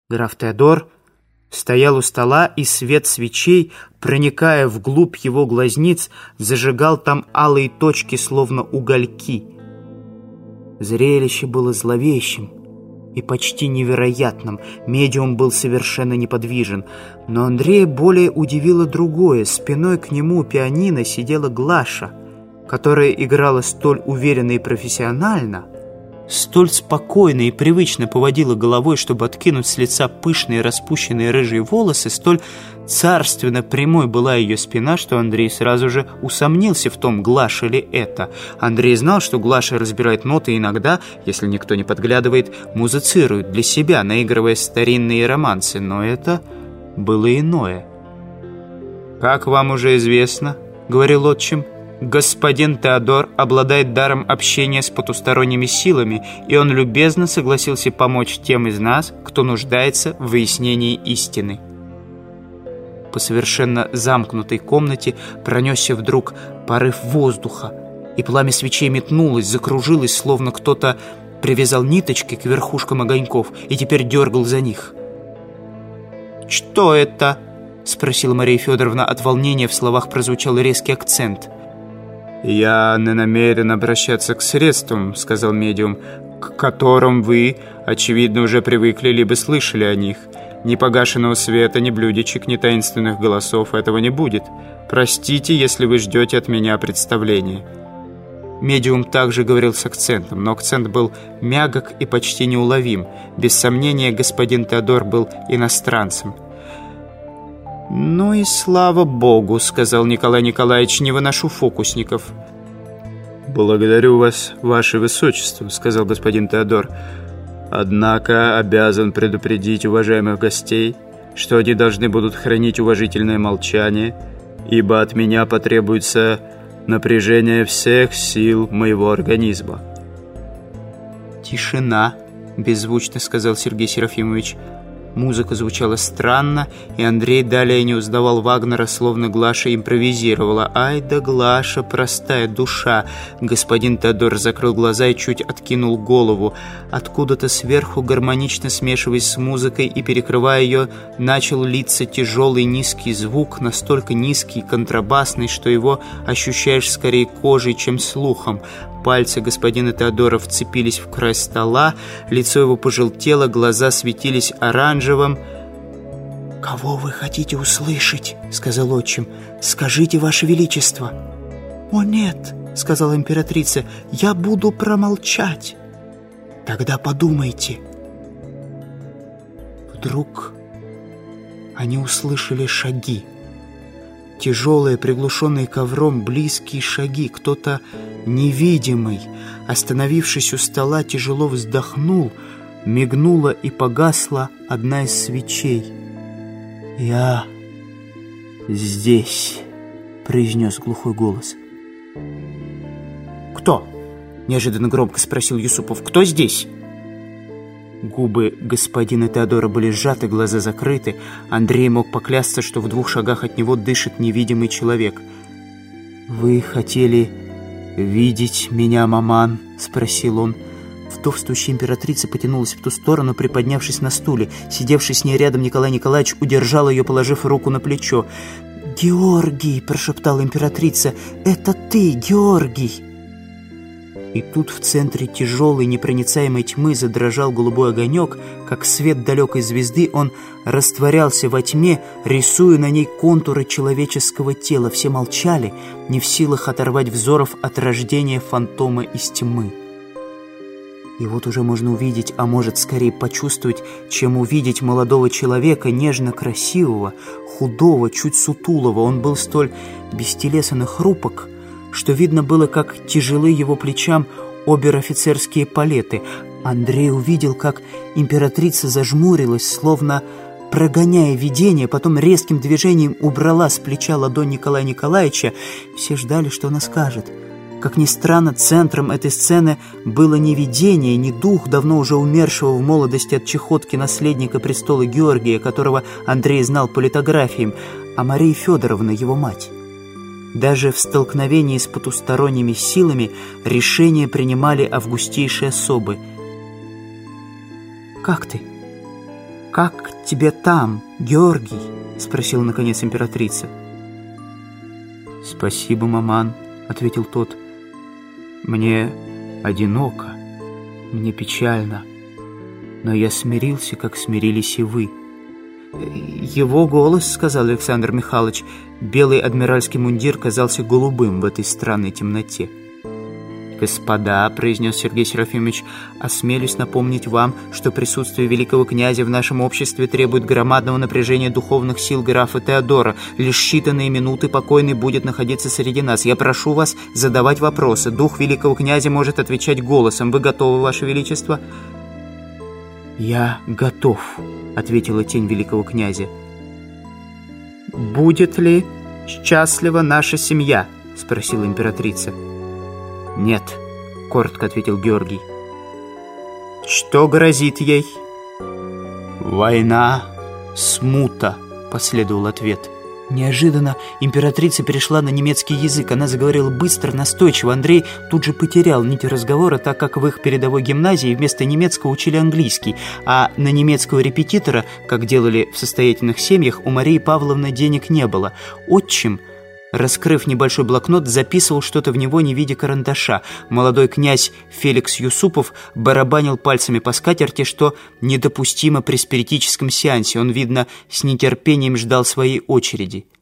Граф Теодор стоял у стола, и свет свечей, проникая вглубь его глазниц, зажигал там алые точки, словно угольки. Зрелище было зловещим и почти невероятным. Медиум был совершенно неподвижен. Но Андрея более удивило другое. Спиной к нему у пианино сидела Глаша, которая играла столь уверенно и профессионально, столь спокойно и привычно поводила головой, чтобы откинуть с лица пышные распущенные рыжие волосы, столь царственно прямой была ее спина, что Андрей сразу же усомнился в том, Глаша ли это. Андрей знал, что Глаша разбирает ноты и иногда, если никто не подглядывает, музицирует для себя, наигрывая старинные романсы, но это было иное. «Как вам уже известно, — говорил отчим, — господин Теодор обладает даром общения с потусторонними силами, и он любезно согласился помочь тем из нас, кто нуждается в выяснении истины». По совершенно замкнутой комнате пронесся вдруг порыв воздуха, и пламя свечей метнулось, закружилось, словно кто-то привязал ниточки к верхушкам огоньков и теперь дергал за них. «Что это?» — спросила Мария Федоровна. От волнения в словах прозвучал резкий акцент. «Я не намерен обращаться к средствам, — сказал медиум, — к которым вы, очевидно, уже привыкли, либо слышали о них. Ни погашенного света, ни блюдечек, ни таинственных голосов этого не будет. Простите, если вы ждете от меня представления». Медиум также говорил с акцентом, но акцент был мягок и почти неуловим. Без сомнения, господин Теодор был иностранцем. «Ну и слава Богу, — сказал Николай Николаевич, — не выношу фокусников». «Благодарю вас, ваше высочество, — сказал господин Теодор. Однако обязан предупредить уважаемых гостей, что они должны будут хранить уважительное молчание, ибо от меня потребуется напряжение всех сил моего организма». «Тишина, — беззвучно сказал Сергей Серафимович. Музыка звучала странно, и Андрей далее не узнавал Вагнера, словно Глаша импровизировала. «Ай да Глаша, простая душа!» Господин Теодор закрыл глаза и чуть откинул голову. Откуда-то сверху, гармонично смешиваясь с музыкой и перекрывая ее, начал литься тяжелый низкий звук, настолько низкий и контрабасный, что его ощущаешь скорее кожей, чем слухом. Пальцы господина Теодора вцепились в край стола, лицо его пожелтело, глаза светились оранжевым. «Кого вы хотите услышать?» — сказал отчим. «Скажите, ваше величество». «О нет!» — сказала императрица. «Я буду промолчать». «Тогда подумайте». Вдруг они услышали шаги. Тяжелые, приглушенные ковром, близкие шаги. Кто-то невидимый, остановившись у стола, тяжело вздохнул. Мигнула и погасла одна из свечей. «Я здесь», — произнес глухой голос. «Кто?» — неожиданно громко спросил Юсупов. «Кто здесь?» Губы господина Теодора были сжаты, глаза закрыты. Андрей мог поклясться, что в 2 шагах от него дышит невидимый человек. «Вы хотели видеть меня, маман?» — спросил он. Вдовствующая императрица потянулась в ту сторону, приподнявшись на стуле. Сидевший с ней рядом Николай Николаевич удержал ее, положив руку на плечо. «Георгий!» — прошептала императрица. «Это ты, Георгий!» И тут в центре тяжелой непроницаемой тьмы задрожал голубой огонек. Как свет далекой звезды, он растворялся во тьме, рисуя на ней контуры человеческого тела. Все молчали, не в силах оторвать взоров от рождения фантома из тьмы. И вот уже можно увидеть, а может скорее почувствовать, чем увидеть молодого человека, нежно красивого, худого, чуть сутулого. Он был столь бестелесен и хрупок, что видно было, как тяжелы его плечам обер-офицерские палеты. Андрей увидел, как императрица зажмурилась, словно прогоняя видение, потом резким движением убрала с плеча ладонь Николая Николаевича. Все ждали, что она скажет. Как ни странно, центром этой сцены было не видение, не дух давно уже умершего в молодости от чехотки наследника престола Георгия, которого Андрей знал по литографиям, а Мария Федоровна, его мать. Даже в столкновении с потусторонними силами решения принимали августейшие особы. «Как ты? «Как тебе там, Георгий?» — спросила наконец императрица. «Спасибо, маман», — ответил тот. «Мне одиноко, мне печально, но я смирился, как смирились и вы». «Его голос, — сказал Александр Михайлович, — белый адмиральский мундир казался голубым в этой странной темноте». «Господа, — произнес Сергей Серафимович, — осмелюсь напомнить вам, что присутствие великого князя в нашем обществе требует громадного напряжения духовных сил графа Теодора. Лишь считанные минуты покойный будет находиться среди нас. Я прошу вас задавать вопросы. Дух великого князя может отвечать голосом. Вы готовы, ваше величество?» «Я готов», — ответила тень великого князя. «Будет ли счастлива наша семья?» — спросила императрица. «Нет», — коротко ответил Георгий. «Что грозит ей?» «Война, смута», — последовал ответ. Неожиданно императрица перешла на немецкий язык. Она заговорила быстро, настойчиво. Андрей тут же потерял нить разговора, так как в их передовой гимназии вместо немецкого учили английский, а на немецкого репетитора, как делали в состоятельных семьях, у Марии Павловны денег не было. Отчим, раскрыв небольшой блокнот, записывал что-то в него, не видя карандаша. Молодой князь Феликс Юсупов барабанил пальцами по скатерти, что недопустимо при спиритическом сеансе. Он, видно, с нетерпением ждал своей очереди.